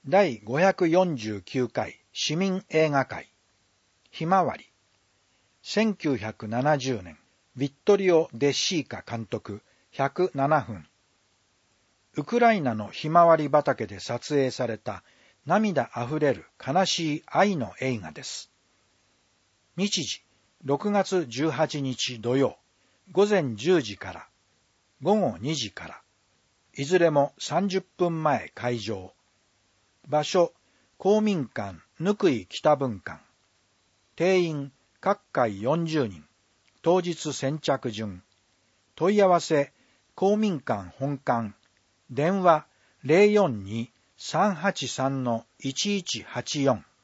第549回市民映画会ひまわり。1970年ヴィットリオ・デッシーカ監督107分。ウクライナのひまわり畑で撮影された涙あふれる悲しい愛の映画です。日時6月18日土曜午前10時から午後2時から、いずれも30分前開場。場所公民館貫井北分館。定員各回40人。当日先着順。問い合わせ公民館本館。電話 042-383-1184